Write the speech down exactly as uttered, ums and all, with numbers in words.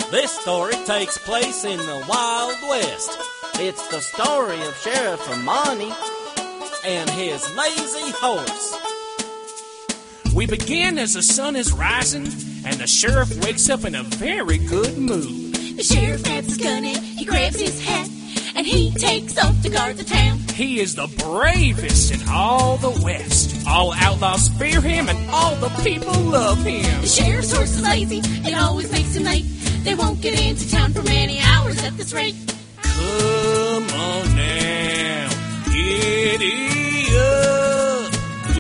This story takes place in the Wild West. It's the story of Sheriff Amani and his lazy horse. We begin as the sun is rising, and the sheriff wakes up in a very good mood. The sheriff grabs his gun and he grabs his hat, and he takes off to guard the town. He is the bravest in all the West. All outlaws fear him, and all the people love him. The sheriff's horse is lazy, it always makes him late. They won't get into town for many hours at this rate. Come on now, giddy up.